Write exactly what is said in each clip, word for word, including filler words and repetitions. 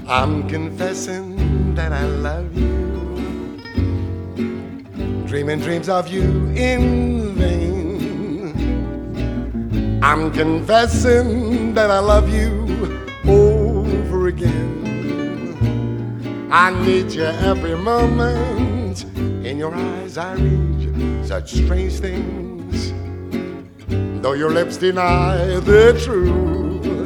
I'm confessing that I love you, dreaming dreams of you in vain. I'm confessing that I love you over again. I need you every moment. In your eyes I read such strange things, though your lips deny the truth.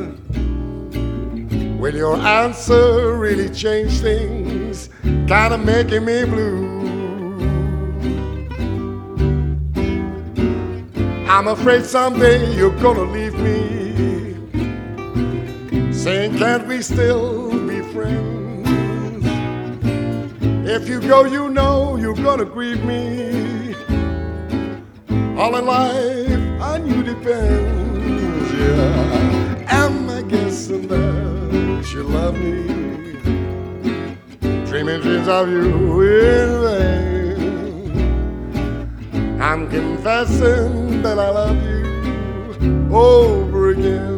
Will your answer really change things, kinda making me blue? I'm afraid someday you're gonna leave me, saying can't we still be friends? If you go, you know you're gonna grieve me. All in life on you depends, yeah. Am I guessing that you love me, dreaming dreams of you in vain? I'm confessing that I love you over again.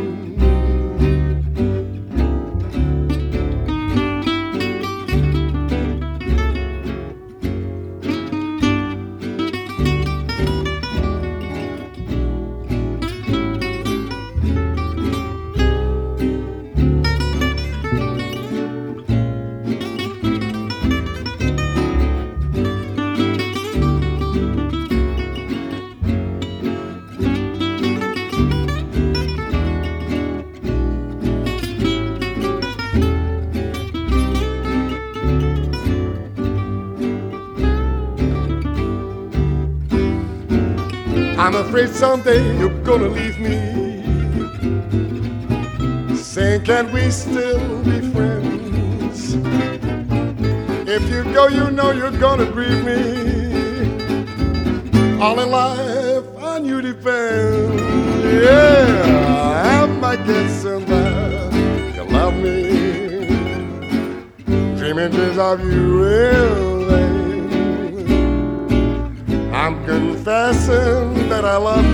I'm afraid someday you're gonna leave me, saying can't we still be friends? If you go, you know you're gonna grieve me. All in life on you depends, yeah. Am I guessing that you love me, dreaming dreams of you in vain? I'm confessing that I love